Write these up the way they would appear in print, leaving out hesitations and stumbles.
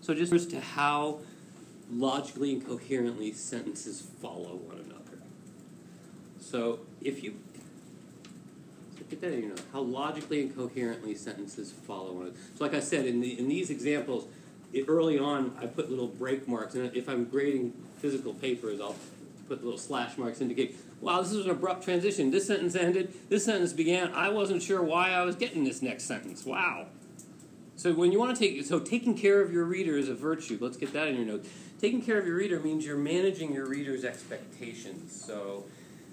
So just as to how logically and coherently sentences follow one another. So if you get that, you know, how logically and coherently sentences follow one another. So like I said, in these examples, early on I put little break marks, and if I'm grading physical papers, I'll put little slash marks to indicate, wow, this is an abrupt transition. This sentence ended, this sentence began. I wasn't sure why I was getting this next sentence. Wow. So when you want to taking care of your reader is a virtue. Let's get that in your notes. Taking care of your reader means you're managing your reader's expectations. So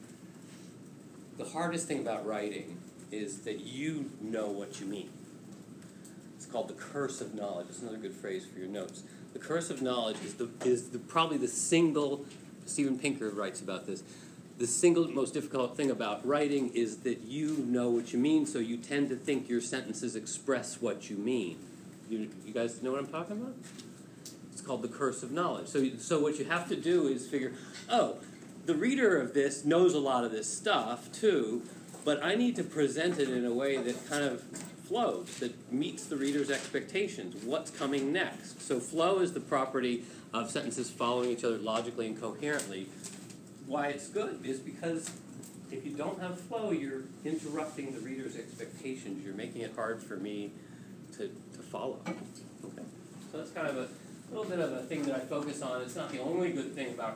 the hardest thing about writing is that you know what you mean. It's called the curse of knowledge. It's another good phrase for your notes. The curse of knowledge is probably the single, Steven Pinker writes about this, the single most difficult thing about writing is that you know what you mean, so you tend to think your sentences express what you mean. You guys know what I'm talking about? It's called the curse of knowledge. So what you have to do is figure, oh, the reader of this knows a lot of this stuff too, but I need to present it in a way that kind of flows, that meets the reader's expectations. What's coming next? So flow is the property of sentences following each other logically and coherently. Why it's good is because if you don't have flow, you're interrupting the reader's expectations. You're making it hard for me to follow. Okay, so that's kind of a little bit of a thing that I focus on. It's not the only thing about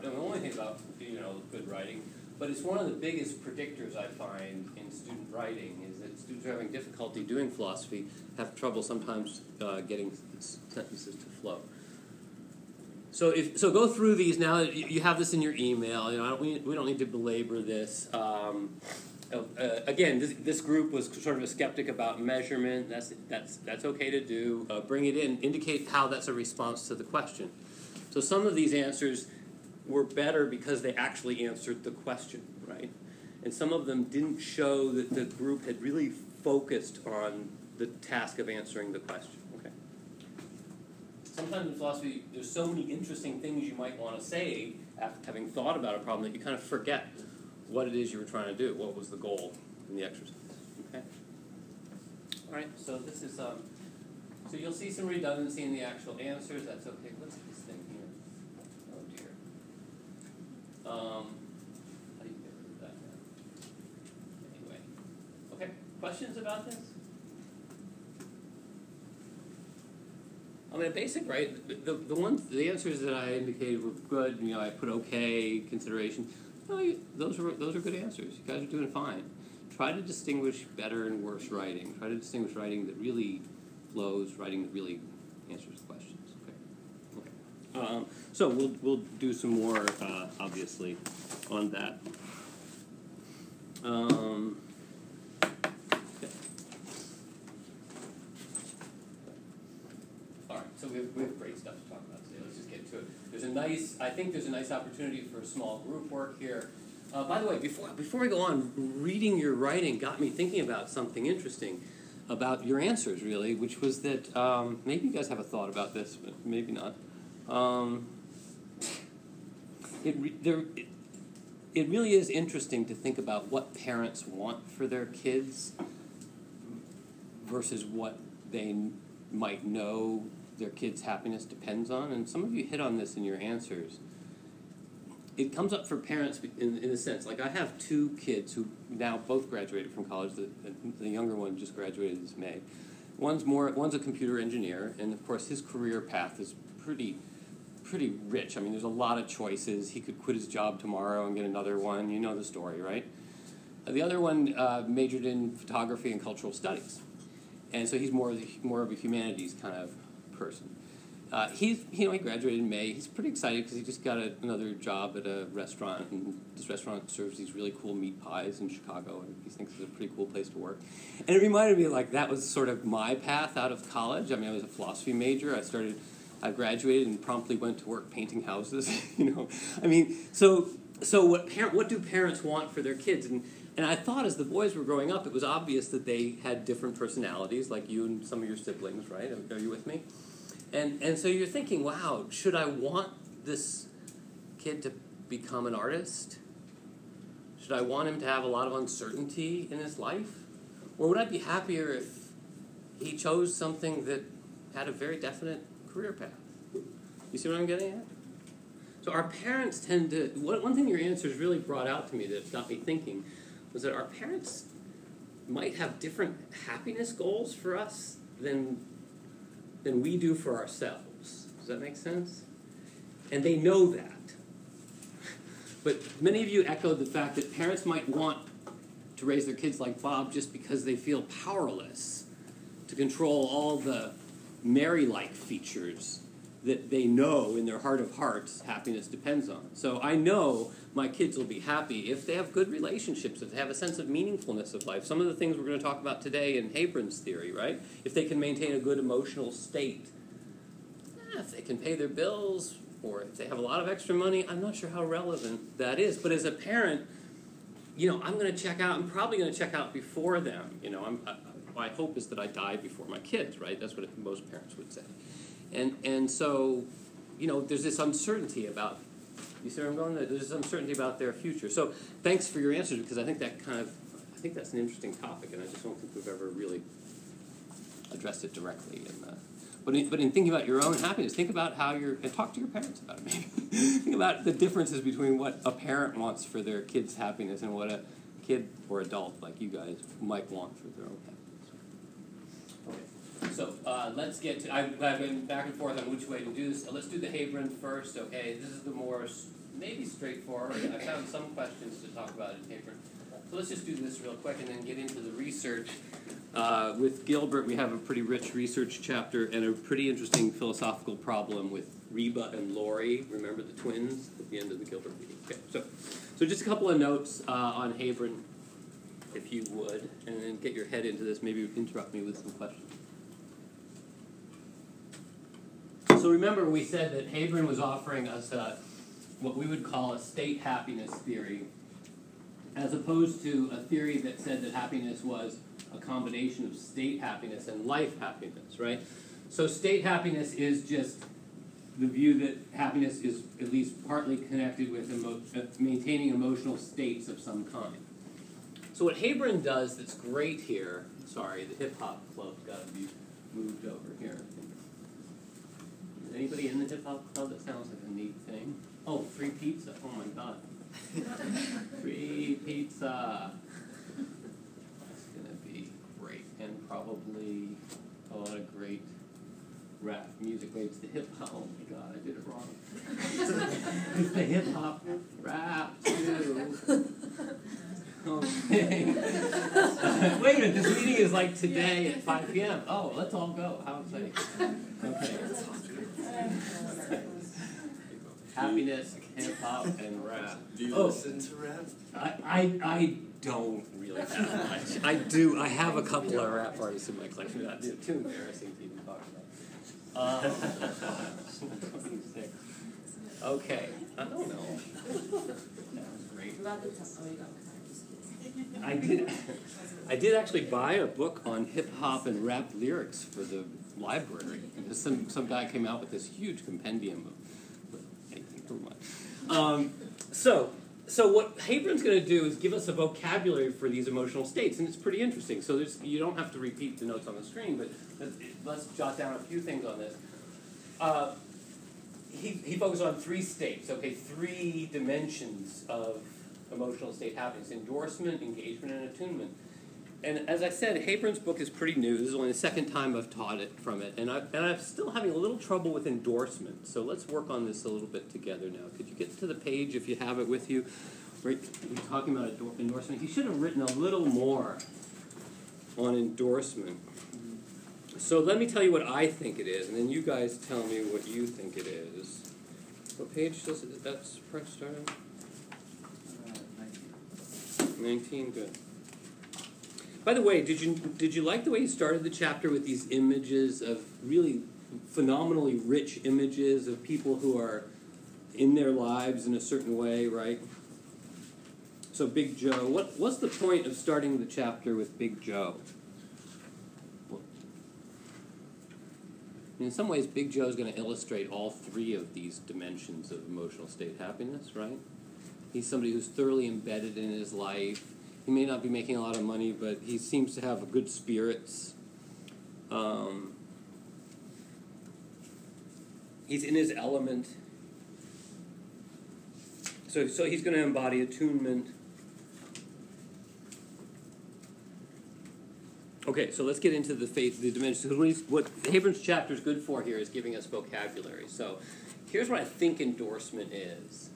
good writing, but it's one of the biggest predictors I find in student writing is that students who are having difficulty doing philosophy have trouble sometimes getting sentences to flow. So go through these now. You have this in your email. You know, we don't need to belabor this. Again, this group was sort of a skeptic about measurement. That's okay to do. Bring it in. Indicate how that's a response to the question. So some of these answers were better because they actually answered the question, right? And some of them didn't show that the group had really focused on the task of answering the question. Sometimes in philosophy, there's so many interesting things you might want to say after having thought about a problem that you kind of forget what it is you were trying to do, what was the goal in the exercise. Okay? All right, so this is, so you'll see some redundancy in the actual answers. That's okay. What's this thing here? Oh, dear. How do you get rid of that now? Anyway. Okay, questions about this? I mean, basic, right? The answers that I indicated were good. You know, I put okay, consideration. No, those are good answers. You guys are doing fine. Try to distinguish better and worse writing. Try to distinguish writing that really flows, writing that really answers questions. Okay. So we'll do some more, obviously, on that. So we have great stuff to talk about today. Let's just get to it. I think there's a nice opportunity for small group work here. By the way, before we go on, reading your writing got me thinking about something interesting about your answers, really, which was that maybe you guys have a thought about this, but maybe not. It really is interesting to think about what parents want for their kids versus what they might know their kids' happiness depends on, and some of you hit on this in your answers. It comes up for parents in a sense. Like I have two kids who now both graduated from college. The younger one just graduated this May. One's a computer engineer, and of course his career path is pretty rich. I mean, there's a lot of choices. He could quit his job tomorrow and get another one. You know the story, right? The other one majored in photography and cultural studies, and so he's more of a humanities kind of person. He graduated in May. He's pretty excited because he just got another job at a restaurant, and this restaurant serves these really cool meat pies in Chicago, and he thinks it's a pretty cool place to work. And it reminded me, like, that was sort of my path out of college. I mean, I was a philosophy major. I graduated and promptly went to work painting houses. I mean, so what do parents want for their kids? And I thought as the boys were growing up, it was obvious that they had different personalities, like you and some of your siblings, right? Are you with me? And so you're thinking, wow, should I want this kid to become an artist? Should I want him to have a lot of uncertainty in his life? Or would I be happier if he chose something that had a very definite career path? You see what I'm getting at? So our parents tend to, one thing your answers really brought out to me that got me thinking was that our parents might have different happiness goals for us than we do for ourselves. Does that make sense? And they know that. But many of you echoed the fact that parents might want to raise their kids like Bob just because they feel powerless to control all the Mary-like features that they know in their heart of hearts happiness depends on. So I know my kids will be happy if they have good relationships, if they have a sense of meaningfulness of life. Some of the things we're going to talk about today in Habron's theory, right? If they can maintain a good emotional state, if they can pay their bills, or if they have a lot of extra money, I'm not sure how relevant that is. But as a parent, I'm going to check out. I'm probably going to check out before them. My hope is that I die before my kids, right? That's what most parents would say. And so, there's this uncertainty about, you see where I'm going? There's this uncertainty about their future. So thanks for your answers, because I think that's an interesting topic, and I just don't think we've ever really addressed it directly. But in thinking about your own happiness, think about and talk to your parents about it, maybe. Think about the differences between what a parent wants for their kid's happiness and what a kid or adult like you guys might want for their own happiness. So let's get to, I've been back and forth on which way to do this. Let's do the Habron first, okay? This is the more maybe straightforward. I found some questions to talk about in Habron. So let's just do this real quick and then get into the research. With Gilbert, we have a pretty rich research chapter and a pretty interesting philosophical problem with Reba and Laurie. Remember the twins at the end of the Gilbert meeting? Okay, so just a couple of notes on Habron, if you would, and then get your head into this. Maybe interrupt me with some questions. So remember, we said that Habron was offering us what we would call a state happiness theory, as opposed to a theory that said that happiness was a combination of state happiness and life happiness, right? So state happiness is just the view that happiness is at least partly connected with maintaining emotional states of some kind. So what Habron does that's great here, sorry, the hip-hop club's got to be moved over here. Anybody in the hip-hop club? That sounds like a neat thing. Oh, free pizza. Oh, my God. Free pizza. That's going to be great. And probably a lot of great rap music. Wait, it's the hip-hop. Oh, my God, I did it wrong. It's the hip-hop rap, too. Okay. Wait a minute, this meeting is like today at 5 p.m. Oh, let's all go. How exciting. Okay. Happiness, hip-hop, and rap. Do you listen to rap? I don't really that much. I have a couple of rap artists in my collection. That's too embarrassing to even talk about. Okay, I don't know. That was great. I did actually buy a book on hip-hop and rap lyrics for the library. Some guy came out with this huge compendium of anything. Never mind. So what Habron's going to do is give us a vocabulary for these emotional states, and it's pretty interesting. So you don't have to repeat the notes on the screen, but let's jot down a few things on this. He focused on 3 states, okay, 3 dimensions of emotional state happiness: endorsement, engagement, and attunement. And as I said, Habron's book is pretty new. This is only the second time I've taught it from it, and I'm still having a little trouble with endorsement. So let's work on this a little bit together now. Could you get to the page if you have it with you? We're talking about endorsement. He should have written a little more on endorsement. So let me tell you what I think it is, and then you guys tell me what you think it is. What page does it? That's press start on? 19, good. By the way, did you like the way he started the chapter with these images of really phenomenally rich images of people who are in their lives in a certain way, right? So Big Joe, what's the point of starting the chapter with Big Joe? In some ways, Big Joe is going to illustrate all 3 of these dimensions of emotional state happiness, right? He's somebody who's thoroughly embedded in his life. He may not be making a lot of money, but he seems to have good spirits. He's in his element. So he's going to embody attunement. Okay, so let's get into the dimensions. What Habermas chapter is good for here is giving us vocabulary. So here's what I think endorsement is.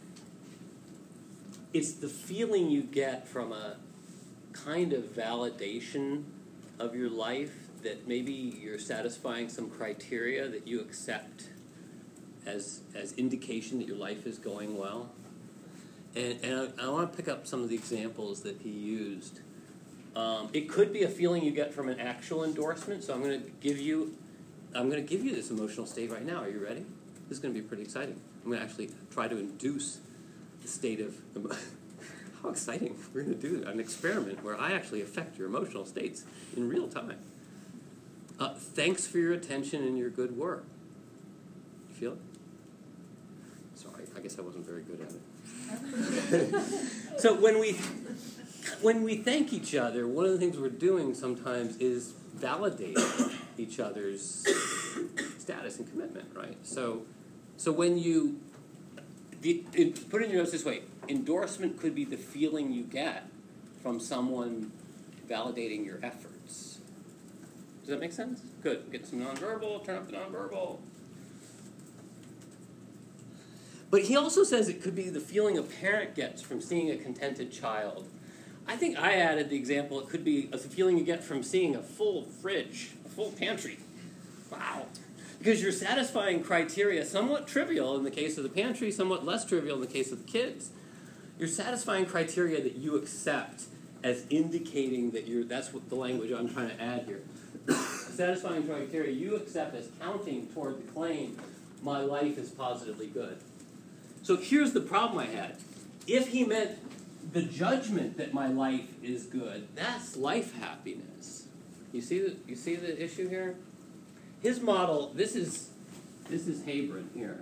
It's the feeling you get from a kind of validation of your life that maybe you're satisfying some criteria that you accept as indication that your life is going well. And I want to pick up some of the examples that he used. It could be a feeling you get from an actual endorsement. So I'm going to give you this emotional state right now. Are you ready? This is going to be pretty exciting. I'm going to actually try to induce the state of how exciting! We're going to do an experiment where I actually affect your emotional states in real time. Thanks for your attention and your good work. You feel it? Sorry, I guess I wasn't very good at it. So when we thank each other, one of the things we're doing sometimes is validating each other's status and commitment, right? So when you put it in your notes this way, endorsement could be the feeling you get from someone validating your efforts. Does that make sense? Good. Get some nonverbal, turn up the nonverbal. But he also says it could be the feeling a parent gets from seeing a contented child. I think I added the example, it could be a feeling you get from seeing a full fridge, a full pantry. Wow. Because you're satisfying criteria, somewhat trivial in the case of the pantry, somewhat less trivial in the case of the kids. You're satisfying criteria that you accept as indicating that that's what the language I'm trying to add here. Satisfying criteria you accept as counting toward the claim, my life is positively good. So here's the problem I had. If he meant the judgment that my life is good, that's life happiness. You see the issue here? His model, this is Habron here.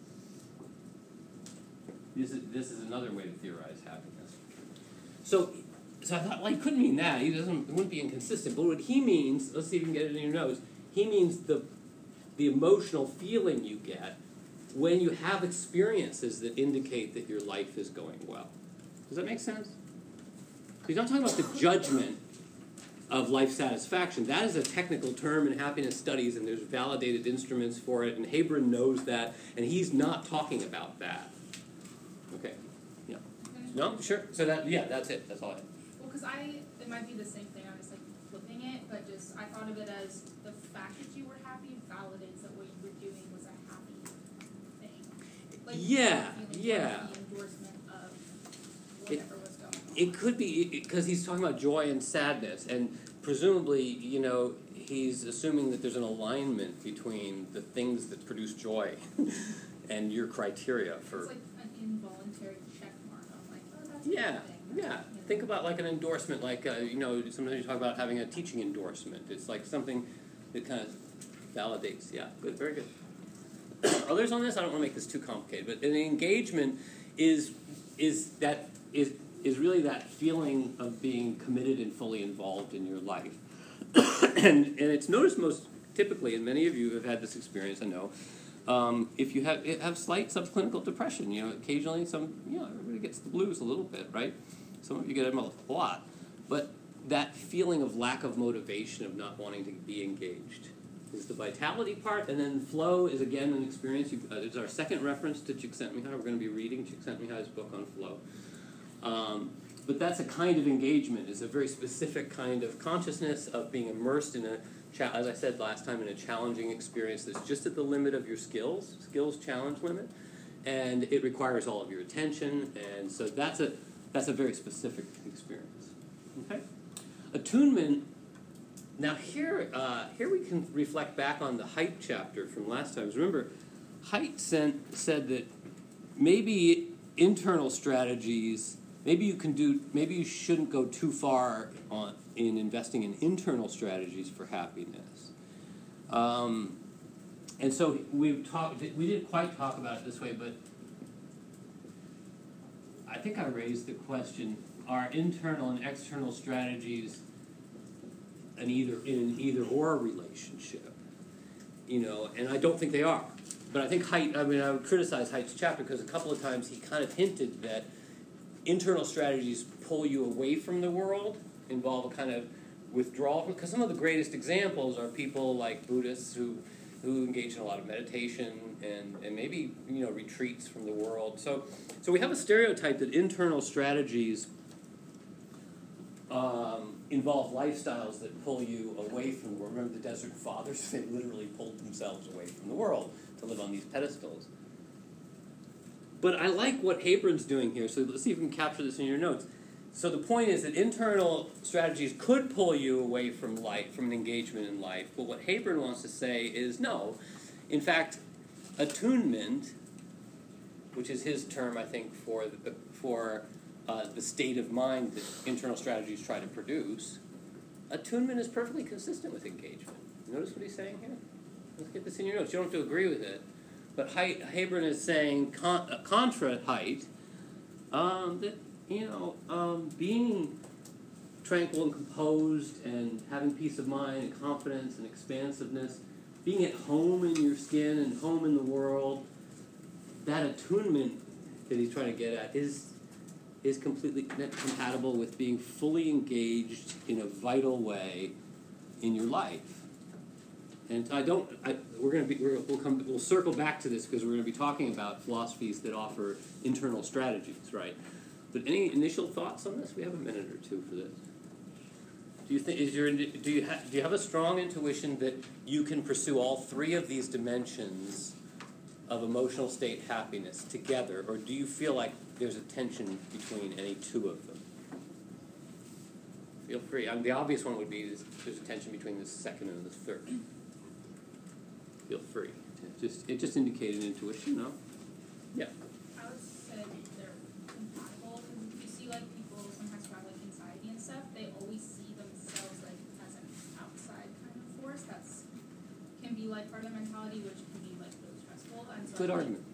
This is another way to theorize happiness. So I thought, well, he couldn't mean that. It wouldn't be inconsistent. But what he means, let's see if you can get it in your notes, he means the emotional feeling you get when you have experiences that indicate that your life is going well. Does that make sense? He's not talking about the judgment of life satisfaction. That is a technical term in happiness studies, and there's validated instruments for it, and Habron knows that, and he's not talking about that. Okay. Yeah. No? Sure. So that's it. That's all I had. Well, because it might be the same thing. I was like flipping it, but I thought of it as the fact that you were happy validates that what you were doing was a happy thing. Like, yeah. The endorsement of whatever was going on. It could be because he's talking about joy and sadness, and presumably, he's assuming that there's an alignment between the things that produce joy and your criteria for. It's like an involuntary check mark. I'm like, oh, that's yeah. Yeah. Think about like an endorsement, like sometimes you talk about having a teaching endorsement. It's like something that kind of validates. Yeah, good, very good. Others on this, I don't want to make this too complicated, but an engagement is really that feeling of being committed and fully involved in your life. and it's noticed most typically, and many of you have had this experience, I know, if you have slight subclinical depression, occasionally everybody gets the blues a little bit, right? Some of you get them a lot. But that feeling of lack of motivation, of not wanting to be engaged, is the vitality part, and then flow is again an experience. It's our second reference to Csikszentmihalyi. We're going to be reading Csikszentmihalyi's book on flow. But that's a kind of engagement. It's a very specific kind of consciousness of being immersed in as I said last time, in a challenging experience that's just at the limit of your skills challenge limit, and it requires all of your attention, and so that's a very specific experience. Okay? Attunement. Now here we can reflect back on the Haidt chapter from last time. Remember, Haidt said that maybe internal strategies, maybe you shouldn't go too far in investing in internal strategies for happiness. And so we didn't quite talk about it this way, but I think I raised the question, are internal and external strategies in either or relationship? And I don't think they are. but I think Haidt, I would criticize Haidt's chapter because a couple of times he kind of hinted that internal strategies pull you away from the world, involve a kind of withdrawal. Because some of the greatest examples are people like Buddhists who engage in a lot of meditation and maybe retreats from the world. So we have a stereotype that internal strategies involve lifestyles that pull you away from the world. Remember the Desert Fathers? They literally pulled themselves away from the world to live on these pedestals. But I like what Habron's doing here, so let's see if we can capture this in your notes. So the point is that internal strategies could pull you away from life, from an engagement in life, but what Habron wants to say is no. In fact, attunement, which is his term, I think, for the state of mind that internal strategies try to produce, attunement is perfectly consistent with engagement. Notice what he's saying here? Let's get this in your notes. You don't have to agree with it. But Habron is saying, contra Haidt, that, being tranquil and composed and having peace of mind and confidence and expansiveness, being at home in your skin and home in the world, that attunement that he's trying to get at is completely compatible with being fully engaged in a vital way in your life. And we'll circle back to this because we're going to be talking about philosophies that offer internal strategies, right? But any initial thoughts on this? We have a minute or two for this. Do you have a strong intuition that you can pursue all three of these dimensions of emotional state happiness together, or do you feel like there's a tension between any two of them? Feel free. The obvious one would be there's a tension between the second and the third. Feel free. It just indicated intuition, no? Yeah. I would say they're compatible because you see like people sometimes have like anxiety and stuff. They always see themselves like as an outside kind of force that's can be like part of the mentality, which can be like really stressful. And so Good argument.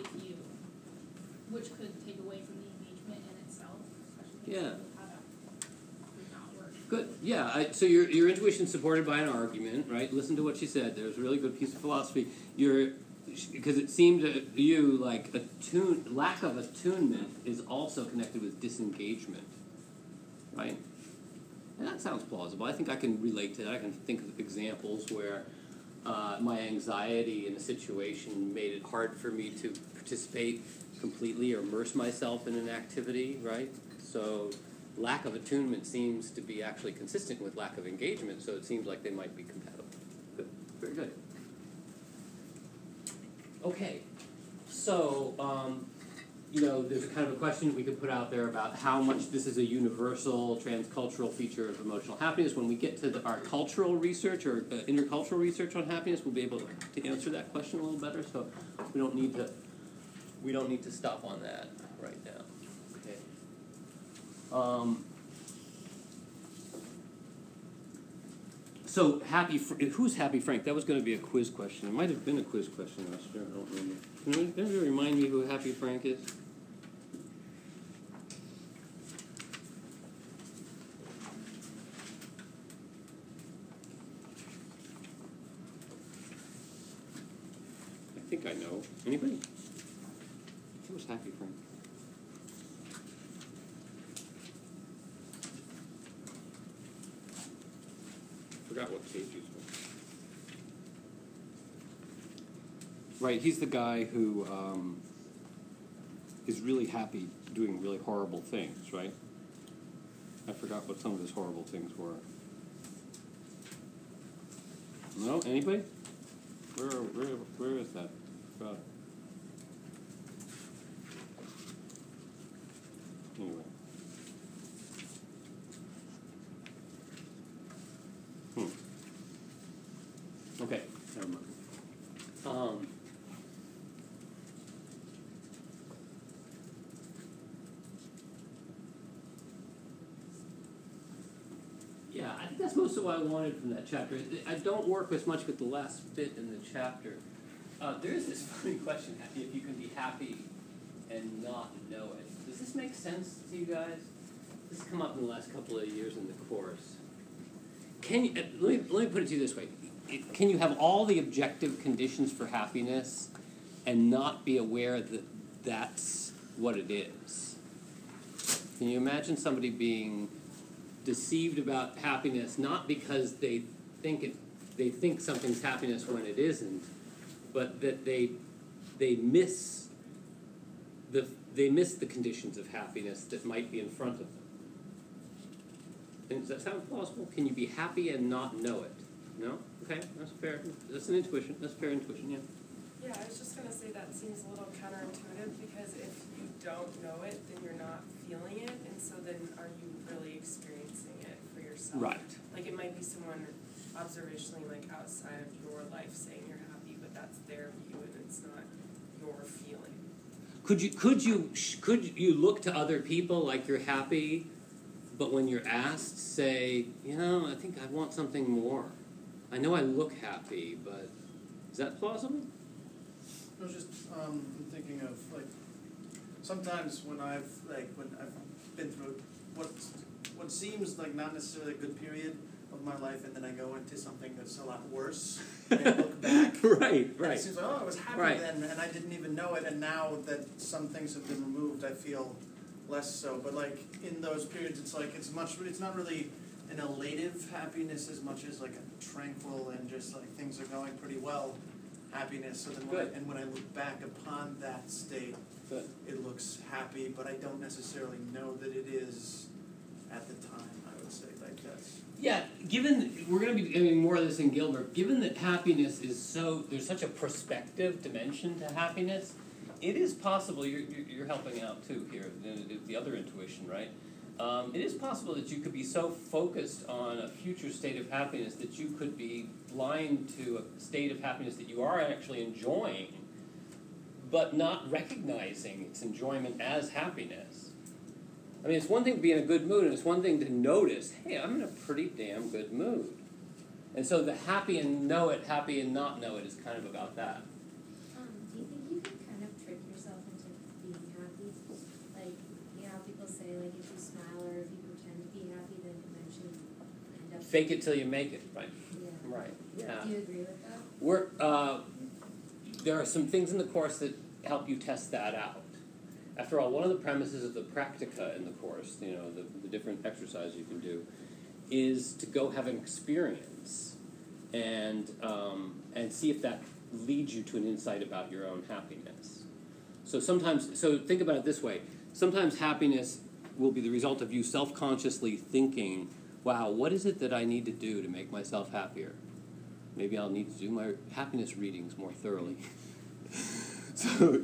Which could take away from the engagement in itself, especially Yeah. how that would not work. Good. Yeah. So your intuition's supported by an argument, right? Listen to what she said. There's a really good piece of philosophy. Because it seemed to you like lack of attunement is also connected with disengagement, right? And that sounds plausible. I think I can relate to that. I can think of examples where my anxiety in a situation made it hard for me to participate completely or immerse myself in an activity, right? So lack of attunement seems to be actually consistent with lack of engagement, so it seems like they might be compatible. Good. Very good. Okay. So, there's a kind of a question we could put out there about how much this is a universal, transcultural feature of emotional happiness. When we get to our cultural research or intercultural research on happiness, we'll be able to answer that question a little better. So we don't need to stop on that right now. Okay. So who's Happy Frank? That was going to be a quiz question. It might have been a quiz question last year. I don't remember. Can you remind me who Happy Frank is? I think I know. Anybody? Who was Happy Frank? Forgot what page he's on. Right, he's the guy who is really happy doing really horrible things, right? I forgot what some of his horrible things were. No? Anybody? Where is that? Forgot. Anyway. Okay, never mind. Yeah, I think that's most of what I wanted from that chapter. I don't work as much with the last bit in the chapter. There is this funny question, if you can be happy and not know it. Does this make sense to you guys? This has come up in the last couple of years in the course. Let me put it to you this way. Can you have all the objective conditions for happiness and not be aware that that's what it is. Can you imagine somebody being deceived about happiness, not because they think something's happiness when it isn't, but that they miss the conditions of happiness that might be in front of them? And does that sound plausible? Can you be happy and not know it? No? Okay, that's fair. That's an intuition. That's fair intuition, yeah. Yeah, I was just going to say that seems a little counterintuitive, because if you don't know it, then you're not feeling it, and so then are you really experiencing it for yourself? Right. Like, it might be someone observationally, like, outside of your life saying you're happy, but that's their view and it's not your feeling. Could you look to other people like you're happy, but when you're asked, say, I think I want something more. I know I look happy, but is that plausible? I was just thinking of, like, sometimes when I've been through what seems like not necessarily a good period of my life, and then I go into something that's a lot worse, and I look back. Right. It seems like, I was happy then, and I didn't even know it, and now that some things have been removed, I feel less so. But, like, in those periods, it's like, it's not really an elative happiness as much as, like, a tranquil and just, like, things are going pretty well happiness. So then when I look back upon that state, Good. It looks happy, but I don't necessarily know that it is at the time, I would say, like that's... Yeah, given, we're going to be doing more of this in Gilbert, given that happiness is there's such a prospective dimension to happiness, it is possible, you're helping out too here, the other intuition, right? It is possible that you could be so focused on a future state of happiness that you could be blind to a state of happiness that you are actually enjoying, but not recognizing its enjoyment as happiness. I mean, it's one thing to be in a good mood, and it's one thing to notice, hey, I'm in a pretty damn good mood. And so the happy and know it, happy and not know it is kind of about that. Do you think you can kind of trick yourself into being happy? Like, how people say, like, if you smile or if you pretend to be happy, then eventually you end up... Fake it till you make it, right? Yeah. Right, yeah. Do you agree with that? There are some things in the course that help you test that out. After all, one of the premises of the practica in the course, the different exercises you can do, is to go have an experience and see if that leads you to an insight about your own happiness. So think about it this way. Sometimes happiness will be the result of you self-consciously thinking, wow, what is it that I need to do to make myself happier? Maybe I'll need to do my happiness readings more thoroughly. So,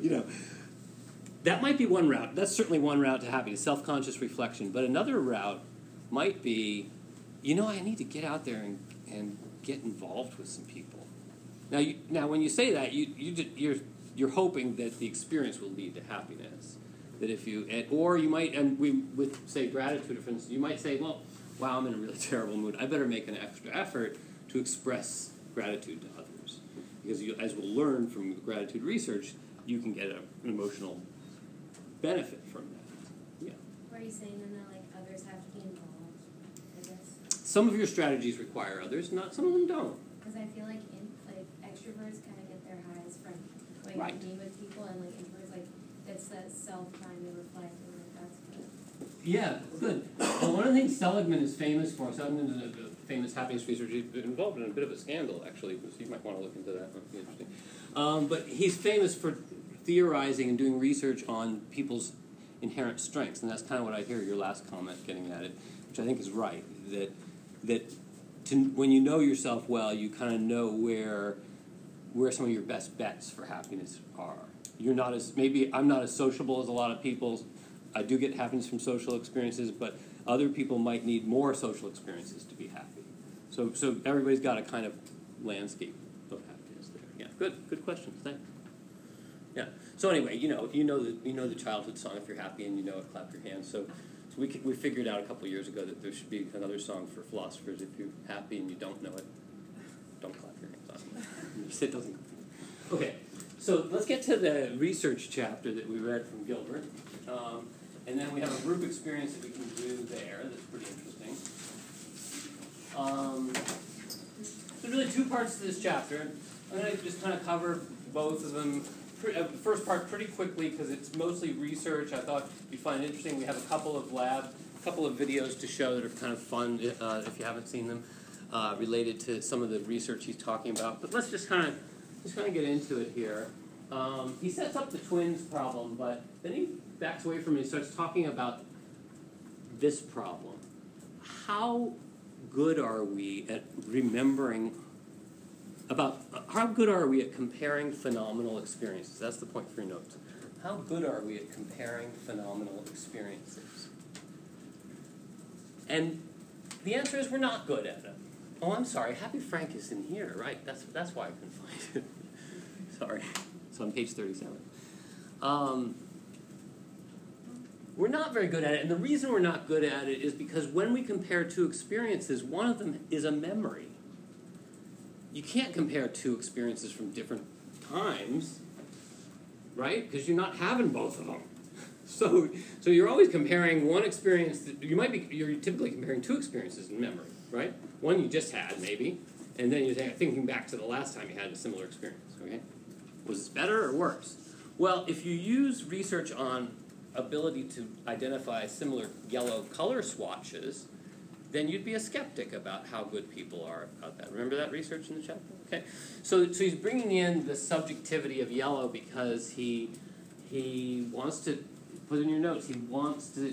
that might be one route. That's certainly one route to happiness, self-conscious reflection. But another route might be, I need to get out there and get involved with some people. Now, when you say that, you're hoping that the experience will lead to happiness. That if or you might, and with say gratitude, for instance, you might say, well, wow, I'm in a really terrible mood. I better make an extra effort to express gratitude to others, because as we'll learn from gratitude research, you can get an emotional benefit from that. Yeah. What are you saying then, that, like, others have to be involved, I guess? Some of your strategies require others, some of them don't. Because I feel like extroverts kind of get their highs from going out and being with people, and like introverts, like, it's that self-time to reflect, and like that's good. Yeah, good. Well, one of the things Seligman is famous for, Seligman is a famous happiness researcher. He's been involved in a bit of a scandal, actually, so you might want to look into that. That'd be interesting. But he's famous for theorizing and doing research on people's inherent strengths, and that's kind of what I hear your last comment getting at it, which I think is right. That when you know yourself well, you kind of know where some of your best bets for happiness are. I'm not as sociable as a lot of people. I do get happiness from social experiences, but other people might need more social experiences to be happy. So everybody's got a kind of landscape of happiness there. Yeah, good question. Thanks. Yeah. So anyway, you know the childhood song, if you're happy and you know it, clap your hands. So we figured out a couple of years ago that there should be another song for philosophers. If you're happy and you don't know it, don't clap your hands. It doesn't. Okay. So let's get to the research chapter that we read from Gilbert, and then we have a group experience that we can do there. That's pretty interesting. There's really two parts to this chapter. I'm going to just kind of cover both of them first part pretty quickly because it's mostly research. I thought you'd find it interesting. We have a couple of videos to show that are kind of fun if you haven't seen them, related to some of the research he's talking about. But let's just kind of get into it here. He sets up the twins problem, but then he backs away from it and starts talking about this problem. How good are we at remembering about, how good are we at comparing phenomenal experiences? That's the point for your notes. How good are we at comparing phenomenal experiences? And the answer is we're not good at it. Oh, I'm sorry, Happy Frank is in here, right? That's why I couldn't find it. Sorry. It's on page 37. We're not very good at it, and the reason we're not good at it is because when we compare two experiences, one of them is a memory. You can't compare two experiences from different times, right? Because you're not having both of them. So you're always comparing one experience. You're typically comparing two experiences in memory, right? One you just had, maybe, and then you're thinking back to the last time you had a similar experience, okay? Was this better or worse? Well, if you use research on ability to identify similar yellow color swatches, then you'd be a skeptic about how good people are about that. Remember that research in the chapter? Okay. So he's bringing in the subjectivity of yellow because he wants to, put in your notes, he wants you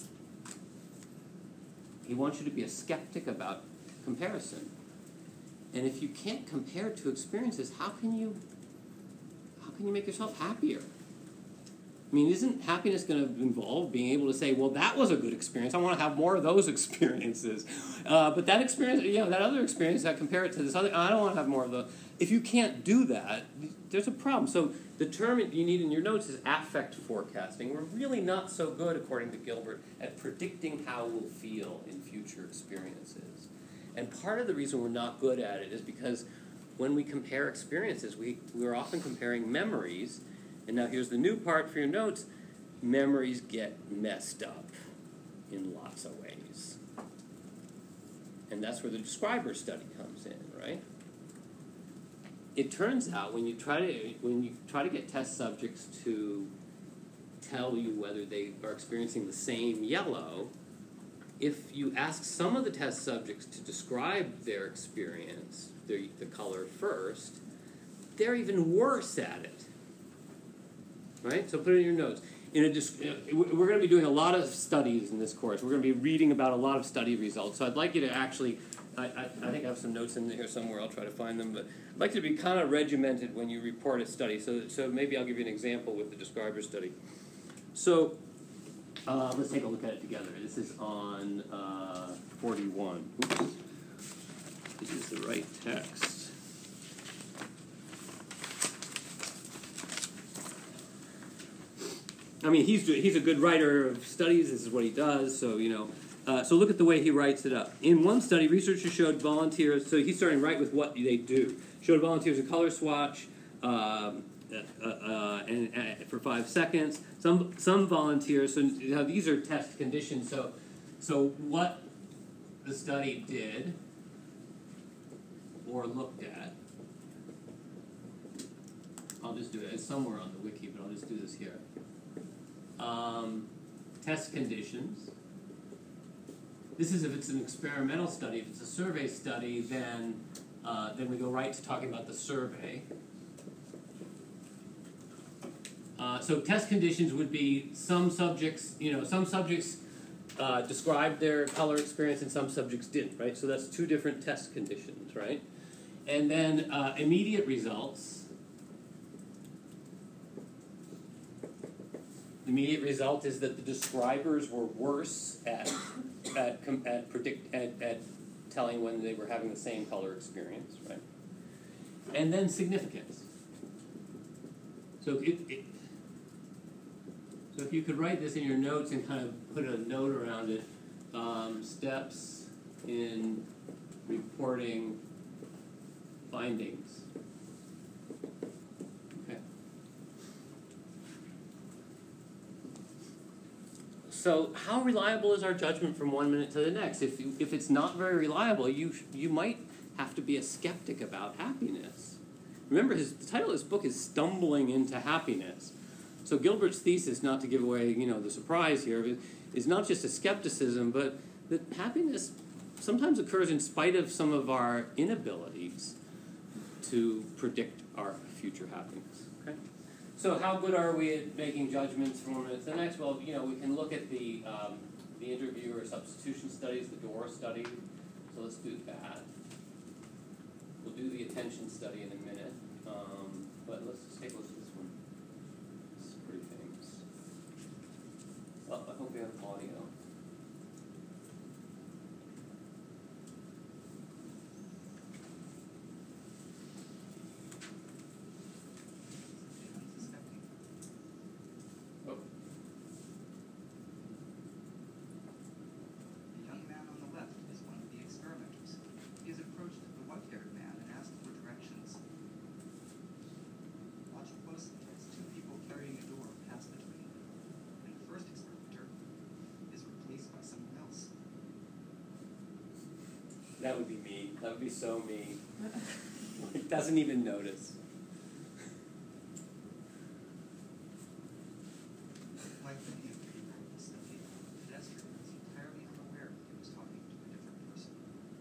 to be a skeptic about comparison. And if you can't compare two experiences, how can you make yourself happier? I mean, isn't happiness going to involve being able to say, well, that was a good experience. I want to have more of those experiences. But that experience, that other experience, I compare it to this other, I don't want to have more of those. If you can't do that, there's a problem. So the term you need in your notes is affect forecasting. We're really not so good, according to Gilbert, at predicting how we'll feel in future experiences. And part of the reason we're not good at it is because when we compare experiences, we're often comparing memories. And now here's the new part for your notes. Memories get messed up in lots of ways. And that's where the describer study comes in, right? It turns out when you try to get test subjects to tell you whether they are experiencing the same yellow, if you ask some of the test subjects to describe their experience, the color first, they're even worse at it. Right? So put it in your notes. We're going to be doing a lot of studies in this course. We're going to be reading about a lot of study results. So I'd like you to actually, I think I have some notes in here somewhere. I'll try to find them. But I'd like you to be kind of regimented when you report a study. So maybe I'll give you an example with the describer study. So let's take a look at it together. This is on 41. Oops. This is the right text. I mean, he's a good writer of studies. This is what he does. So so look at the way he writes it up. In one study, researchers showed volunteers. So he's starting right with what they do. Showed volunteers a color swatch and for 5 seconds. Some volunteers. So these are test conditions. So what the study did or looked at. I'll just do it. It's somewhere on the wiki, but I'll just do this here. Test conditions. This is if it's an experimental study. If it's a survey study, then we go right to talking about the survey. So test conditions would be some subjects described their color experience and some subjects didn't, right? So that's two different test conditions, right? And then immediate results. The immediate result is that the describers were worse at telling when they were having the same color experience, right? And then significance. So so if you could write this in your notes and kind of put a note around it, steps in reporting findings. So how reliable is our judgment from 1 minute to the next? If it's not very reliable, you might have to be a skeptic about happiness. Remember, the title of his book is Stumbling into Happiness. So Gilbert's thesis, not to give away, the surprise here, is not just a skepticism, but that happiness sometimes occurs in spite of some of our inabilities to predict our future happiness. Okay? So how good are we at making judgments from one minute to the next? Well, we can look at the interviewer substitution studies, the DORA study. So let's do that. We'll do the attention study in a minute. But let's just take a look at this one. This is pretty famous. Oh, I hope we have audio. The young man on the left is one of the experimenters. He has approached the white-haired man and asked for directions. Watch closely as two people carrying a door pass between them, and the first experimenter is replaced by someone else. That would be me. That would be so me. He doesn't even notice. Like many of the people in the study, the pedestrian was entirely unaware that he was talking to a different person.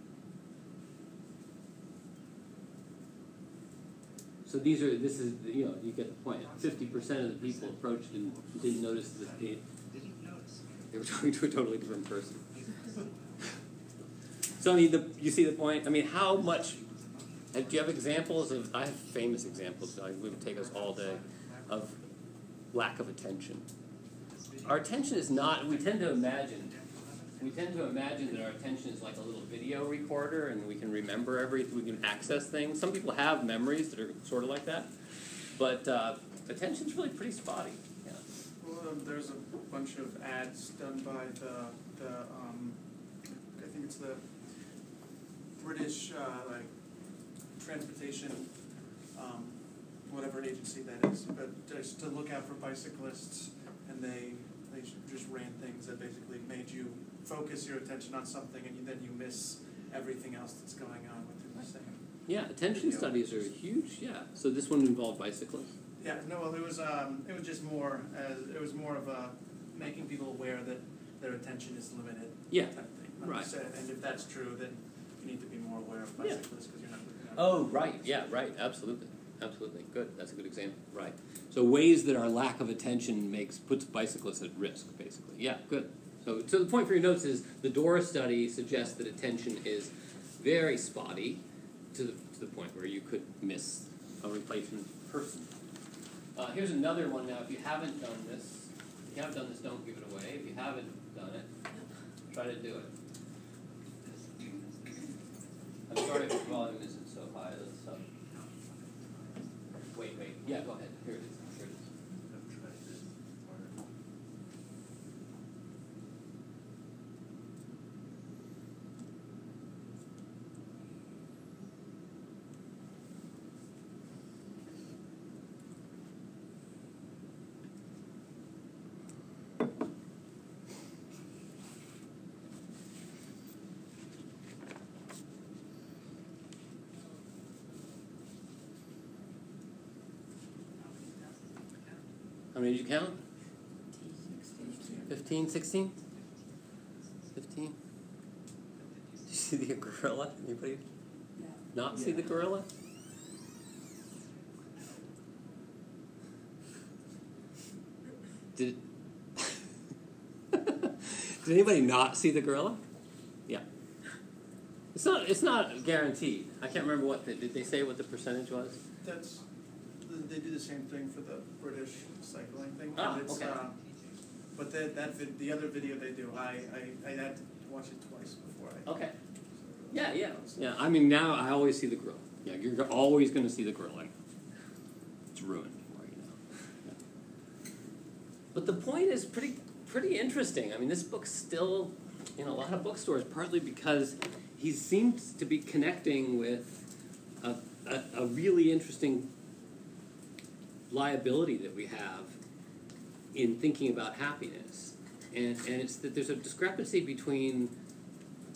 So this is, you get the point. 50% of the people approached and didn't notice that they Didn't notice. were talking to a totally different person. So, you see the point? How much, do you have examples of, I have famous examples, it would take us all day, of lack of attention. Our attention is not, we tend to imagine that our attention is like a little video recorder and we can remember everything, we can access things. Some people have memories that are sort of like that, but attention's really pretty spotty. Yeah. Well, there's a bunch of ads done by the I think it's the British transportation, whatever agency that is, but just to look out for bicyclists, and they just ran things that basically made you focus your attention on something, and then you miss everything else that's going on within the same. Yeah, attention studies are huge. Yeah, so this one involved bicyclists. Yeah, no, well, it was just more of a making people aware that their attention is limited. Yeah, type thing. right. And if that's true, then you need to be more aware of bicyclists because you're not looking at. Oh, right. Yeah, right. Absolutely. Absolutely. Good. That's a good example. Right. So ways that our lack of attention puts bicyclists at risk, basically. Yeah, good. So the point for your notes is the DORA study suggests that attention is very spotty to the point where you could miss a replacement person. Here's another one now. If you haven't done this, don't give it away. If you haven't done it, try to do it. I'm sorry if the volume isn't so high. Wait. Yeah, go ahead. Here it is. Here it is. How many did you count? 15, 16? 15? Did you see the gorilla? Anybody not see the gorilla? Did anybody not see the gorilla? Yeah. It's not guaranteed. I can't remember did they say what the percentage was? They do the same thing for the British cycling thing. Ah, and it's, okay. But the other video they do, I had to watch it twice before I. Okay. Yeah. Now I always see the gorilla. Yeah, you're always going to see the gorilla. It's ruined for you now. Yeah. But the point is pretty interesting. This book's still in a lot of bookstores, partly because he seems to be connecting with a really interesting liability that we have in thinking about happiness. And it's that there's a discrepancy between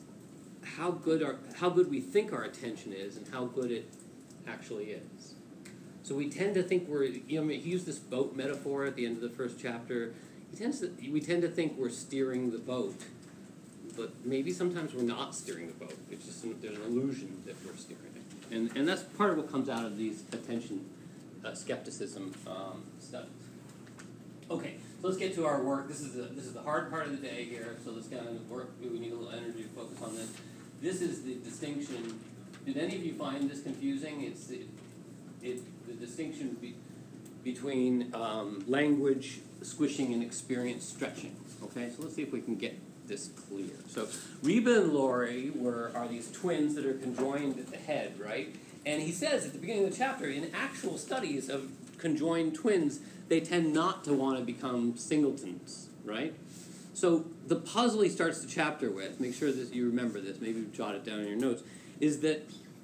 how good we think our attention is and how good it actually is. So we tend to think we're, he used this boat metaphor at the end of the first chapter. We tend to think we're steering the boat, but maybe sometimes we're not steering the boat. It's just there's an illusion that we're steering it. And that's part of what comes out of these attention skepticism studies. Okay, so let's get to our work. This is the hard part of the day here, so let's get on the work. We need a little energy to focus on this. This is the distinction. Did any of you find this confusing? It's the distinction between language squishing and experience stretching. Okay, so let's see if we can get this clear. So Reba and Lori are these twins that are conjoined at the head, right? And he says at the beginning of the chapter, in actual studies of conjoined twins, they tend not to want to become singletons, right? So the puzzle he starts the chapter with, make sure that you remember this, maybe jot it down in your notes, is that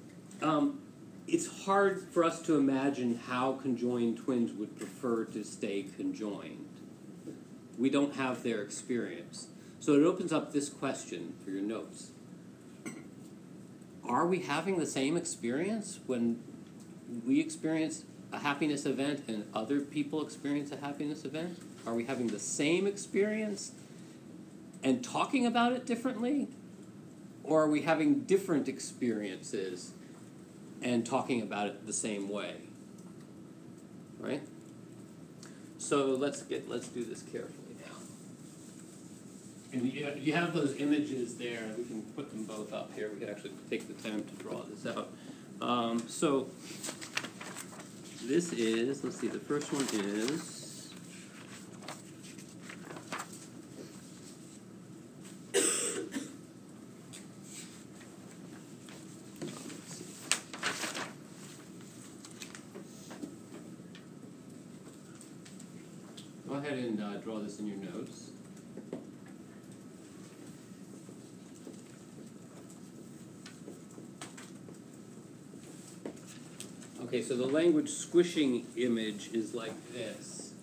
it's hard for us to imagine how conjoined twins would prefer to stay conjoined. We don't have their experience. So it opens up this question for your notes. Are we having the same experience when we experience a happiness event and other people experience a happiness event? Are we having the same experience and talking about it differently? Or are we having different experiences and talking about it the same way? Right? So let's do this carefully now. And you have those images there. We can put them both up here. We can actually take the time to draw this out. So this is, let's see, the first one is go ahead and draw this in your notes. Okay, so the language squishing image is like this.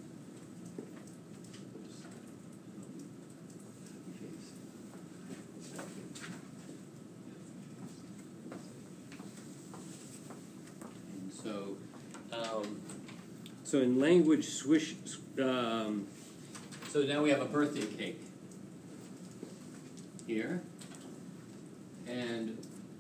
And so in language swish, so now we have a birthday cake here, and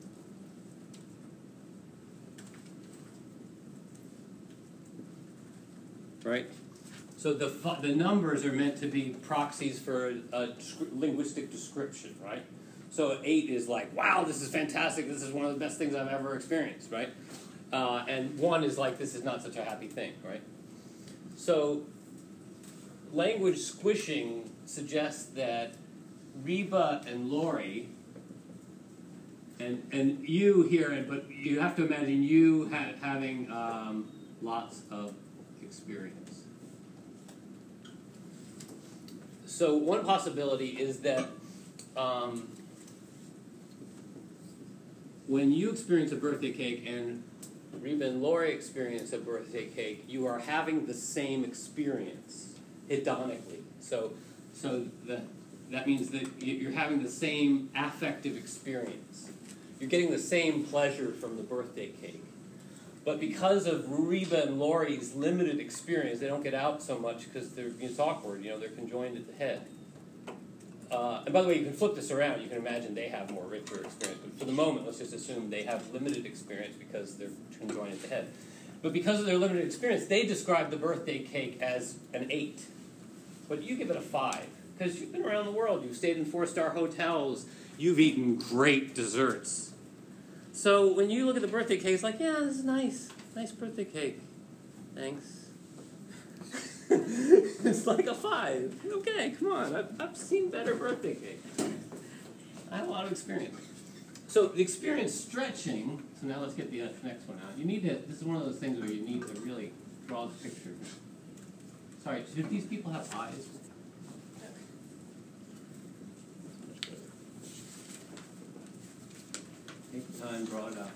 right? So the numbers are meant to be proxies for a linguistic description, right? So 8 is like, wow, this is fantastic. This is one of the best things I've ever experienced, right? And 1 is like, this is not such a happy thing, right? So language squishing suggests that Reba and Lori, and you here, but you have to imagine you having lots of experience. So one possibility is that when you experience a birthday cake and Reba and Lori experience a birthday cake, you are having the same experience hedonically. So that means that you're having the same affective experience. You're getting the same pleasure from the birthday cake. But because of Reba and Lori's limited experience, they don't get out so much because it's awkward. They're conjoined at the head. And by the way, you can flip this around. You can imagine they have more richer experience. But for the moment, let's just assume they have limited experience because they're conjoined at the head. But because of their limited experience, they describe the birthday cake as an 8. But you give it a 5 because you've been around the world. You've stayed in 4-star hotels. You've eaten great desserts. So when you look at the birthday cake, it's like, yeah, this is nice. Nice birthday cake. Thanks. It's like a 5. Okay, come on. I've seen better birthday cake. I have a lot of experience. So the experience stretching, so now let's get the next one out. This is one of those things where you need to really draw the picture. Sorry, did these people have eyes? Take the time, draw it out.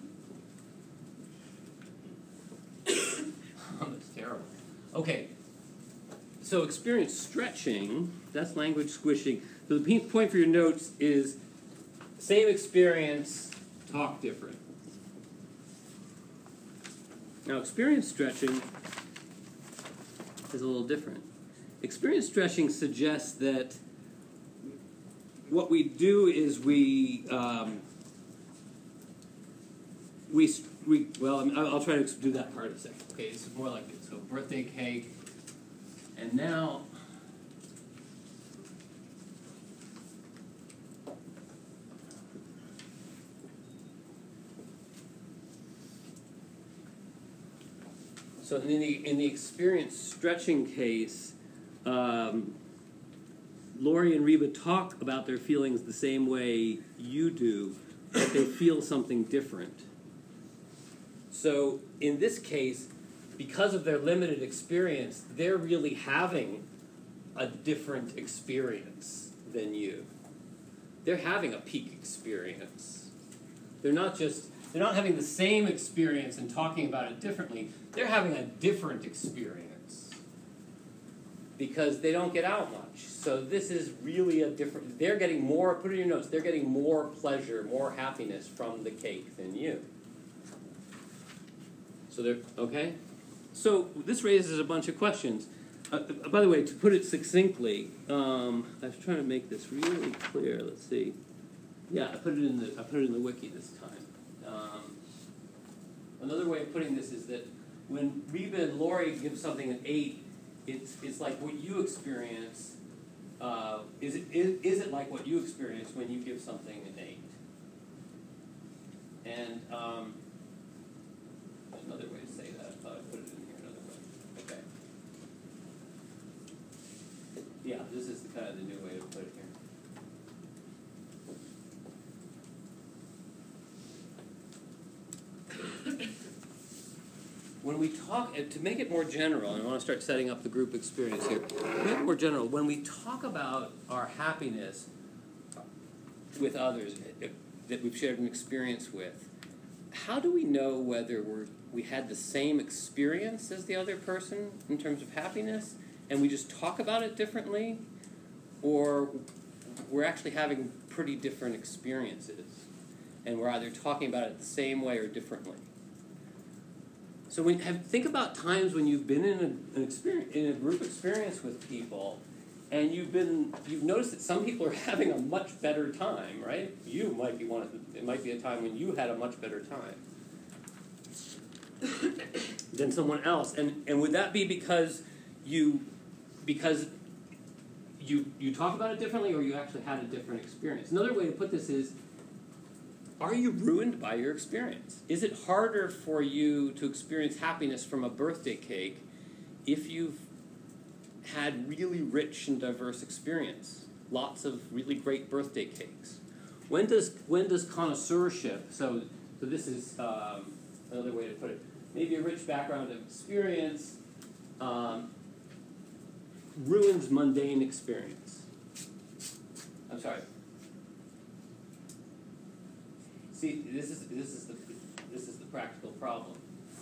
Oh, that's terrible. Okay, so experience stretching, that's language squishing. So the point for your notes is same experience, talk different. Now, experience stretching is a little different. Experience stretching suggests that what we do is I'll try to do that part in a second. Okay, it's more like this. So, birthday cake, and now. So in the experience stretching case, Lori and Reba talk about their feelings the same way you do, but they feel something different. So in this case, because of their limited experience, they're really having a different experience than you. They're having a peak experience. They're not having the same experience and talking about it differently. They're having a different experience because they don't get out much. So this is really they're getting more, put it in your notes, they're getting more pleasure, more happiness from the cake than you. So okay? So this raises a bunch of questions. By the way, to put it succinctly, I was trying to make this really clear. Let's see. Yeah, I put it in the wiki this time. Another way of putting this is that when Reba and Lori give something an 8, it's like what you experience. Is it like what you experience when you give something an 8? And another way to say that. I thought I put it in here another way. Okay. Yeah, this is kind of the new way to put it here. When we talk, to make it more general, and I want to start setting up the group experience here, to make it more general, when we talk about our happiness with others that we've shared an experience with, how do we know whether we had the same experience as the other person in terms of happiness, and we just talk about it differently, or we're actually having pretty different experiences, and we're either talking about it the same way or differently? So think about times when you've been in a group experience with people, and you've noticed that some people are having a much better time, right? You might be it might be a time when you had a much better time than someone else, and would that be because you talk about it differently, or you actually had a different experience? Another way to put this is, are you ruined by your experience? Is it harder for you to experience happiness from a birthday cake if you've had really rich and diverse experience? Lots of really great birthday cakes. When does connoisseurship, so this is another way to put it, maybe a rich background of experience ruins mundane experience. I'm sorry. See, this is the practical problem.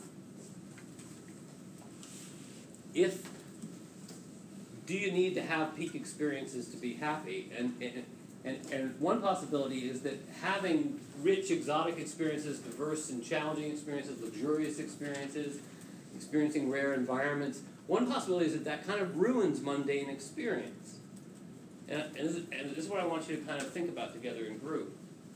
Do you need to have peak experiences to be happy? And one possibility is that having rich, exotic experiences, diverse and challenging experiences, luxurious experiences, experiencing rare environments, one possibility is that kind of ruins mundane experience. And this is what I want you to kind of think about together in group.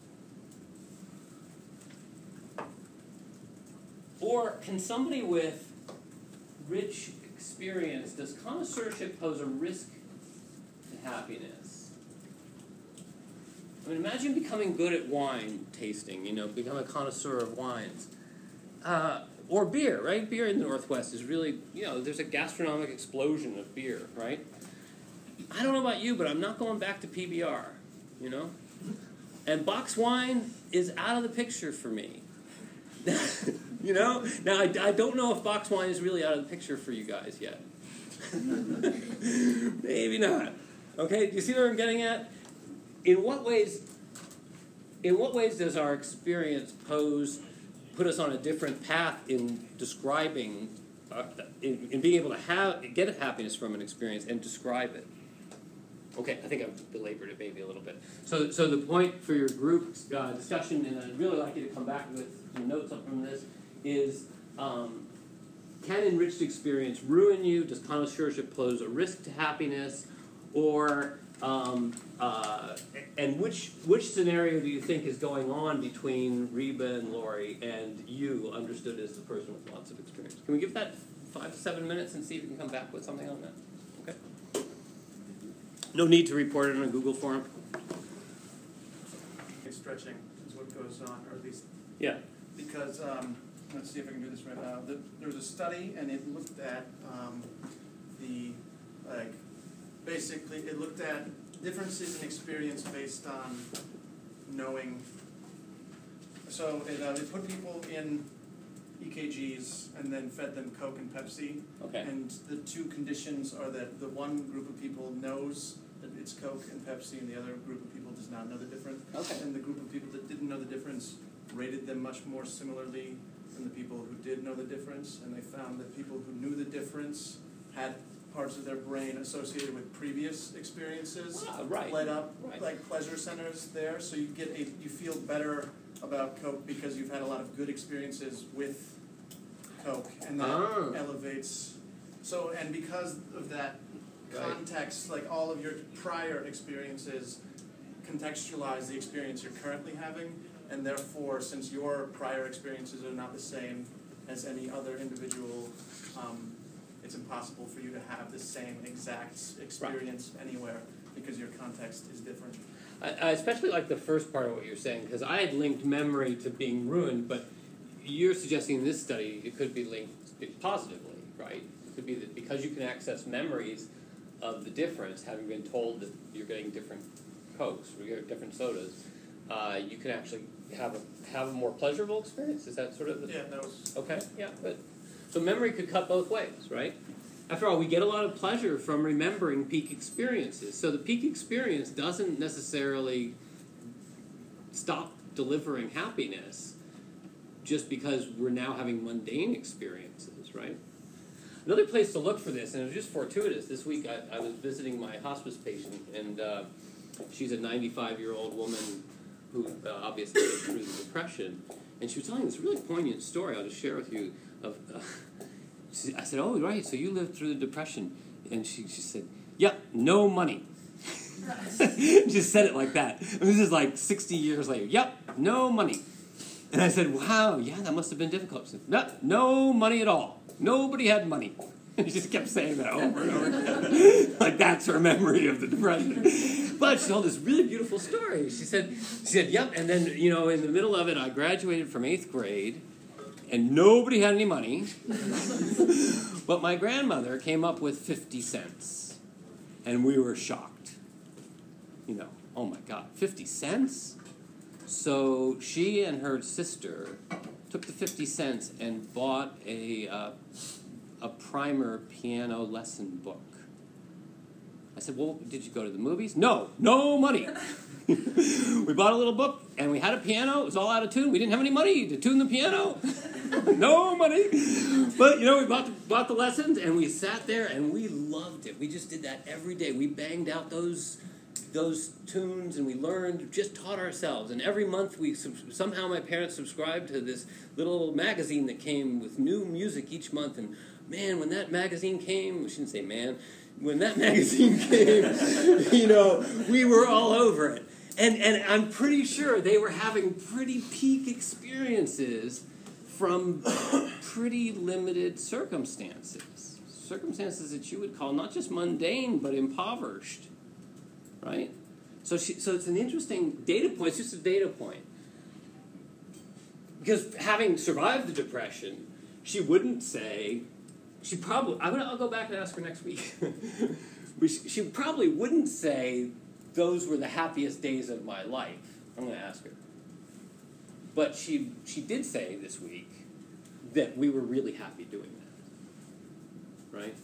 Or can somebody with rich experience, does connoisseurship pose a risk to happiness? I mean, imagine becoming good at wine tasting, become a connoisseur of wines. Or beer, right? Beer in the Northwest is really, there's a gastronomic explosion of beer, right? I don't know about you, but I'm not going back to PBR, And box wine is out of the picture for me. Now I don't know if box wine is really out of the picture for you guys yet. Maybe not. Okay, do you see where I'm getting at? In what ways does our experience put us on a different path in describing, in being able to get happiness from an experience and describe it? Okay, I think I've belabored it maybe a little bit. So the point for your group discussion, and I'd really like you to come back with some notes up from this, is can enriched experience ruin you? Does connoisseurship pose a risk to happiness? Or and which scenario do you think is going on between Reba and Lori and you, understood as the person with lots of experience? Can we give that 5 to 7 minutes and see if we can come back with something on that? Okay. No need to report it on a Google form. Stretching is what goes on, or at least Yeah. because let's see if I can do this right now. There was a study, and it looked at basically it looked at differences in experience based on knowing. So it put people in EKGs and then fed them Coke and Pepsi. Okay. And the two conditions are that the one group of people knows that it's Coke and Pepsi, and the other group of people does not know the difference. Okay. And the group of people that didn't know the difference rated them much more similarly than the people who did know the difference. And they found that people who knew the difference had parts of their brain associated with previous experiences Right. lit up, Right. like pleasure centers there. So you feel better about Coke because you've had a lot of good experiences with Coke, and that elevates. So, and because of that context, like all of your prior experiences contextualize the experience you're currently having, and therefore, since your prior experiences are not the same as any other individual, it's impossible for you to have the same exact experience anywhere because your context is different. I especially like the first part of what you're saying, because I had linked memory to being ruined, but you're suggesting in this study it could be linked positively, right? It could be that because you can access memories of the difference, having been told that you're getting different Cokes or you're getting different sodas, you can actually have a more pleasurable experience. Is that sort of Yeah, that was okay? Yeah, but so memory could cut both ways, right? After all, we get a lot of pleasure from remembering peak experiences. So the peak experience doesn't necessarily stop delivering happiness just because we're now having mundane experiences, right? Another place to look for this, and it was just fortuitous, this week I was visiting my hospice patient, and she's a 95-year-old woman who obviously lived through the Depression, and she was telling this really poignant story I'll just share with you. I said, "Oh, right, so you lived through the Depression." And she said, "Yep, no money." Just said it like that. And this is like 60 years later. "Yep, no money." And I said, "Wow, yeah, that must have been difficult." She said, "No money at all. Nobody had money." And she just kept saying that over and over again. Like that's her memory of the Depression. But she told this really beautiful story. She said, "Yep," and then, in the middle of it, I graduated from 8th grade, and nobody had any money. But my grandmother came up with 50 cents. And we were shocked. Oh my God, 50 cents? So she and her sister took the 50 cents and bought a primer piano lesson book. I said, "Well, did you go to the movies?" "No money." We bought a little book, and we had a piano. It was all out of tune. We didn't have any money to tune the piano. No money. But, we bought the lessons, and we sat there, and we loved it. We just did that every day. We banged out those tunes, and we learned, just taught ourselves. And every month, somehow my parents subscribed to this little magazine that came with new music each month. And, man, when that magazine came, we shouldn't say man, when that magazine came, we were all over it. And I'm pretty sure they were having pretty peak experiences from pretty limited circumstances. Circumstances that you would call not just mundane, but impoverished. Right? So it's an interesting data point. It's just a data point. Because having survived the Depression, she wouldn't say... I'll go back and ask her next week. She probably wouldn't say, "Those were the happiest days of my life." I'm going to ask her. But she did say this week that we were really happy doing that. Right?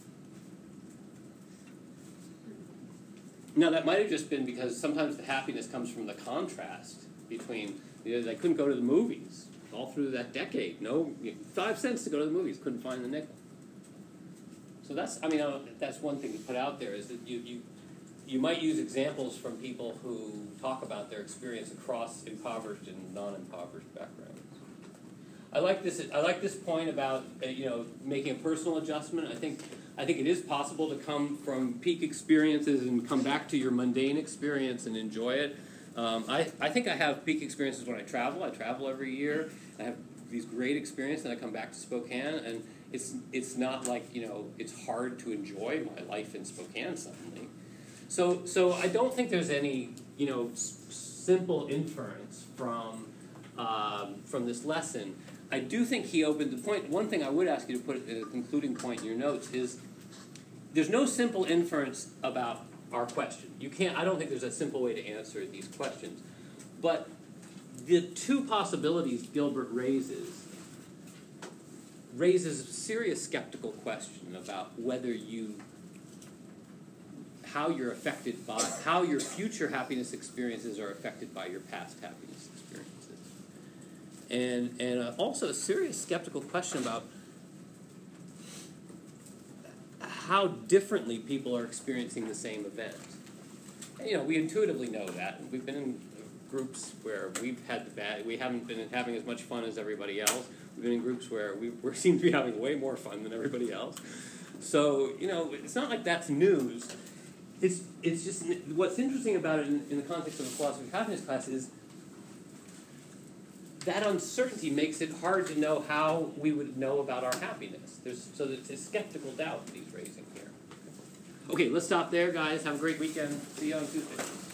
Now, that might have just been because sometimes the happiness comes from the contrast between, they couldn't go to the movies all through that decade. No, 5 cents to go to the movies, couldn't find the nickel. So that's one thing to put out there, is that you might use examples from people who talk about their experience across impoverished and non-impoverished backgrounds. I like this point about making a personal adjustment. I think it is possible to come from peak experiences and come back to your mundane experience and enjoy it. I think I have peak experiences when I travel. I travel every year. I have these great experiences, and I come back to Spokane, and it's not like it's hard to enjoy my life in Spokane suddenly. So I don't think there's any simple inference from this lesson. I do think he opened the point. One thing I would ask you to put as a concluding point in your notes is there's no simple inference about our question. I don't think there's a simple way to answer these questions. But the two possibilities Gilbert raises a serious skeptical question about how your future happiness experiences are affected by your past happiness experiences. And also a serious skeptical question about how differently people are experiencing the same event. And, we intuitively know that. We've been in groups where we haven't been having as much fun as everybody else. We've been in groups where we seem to be having way more fun than everybody else. So, it's not like that's news. It's just, what's interesting about it in the context of a philosophy of happiness class is that uncertainty makes it hard to know how we would know about our happiness. It's a skeptical doubt that he's raising here. Okay, let's stop there, guys. Have a great weekend. See you on Tuesday.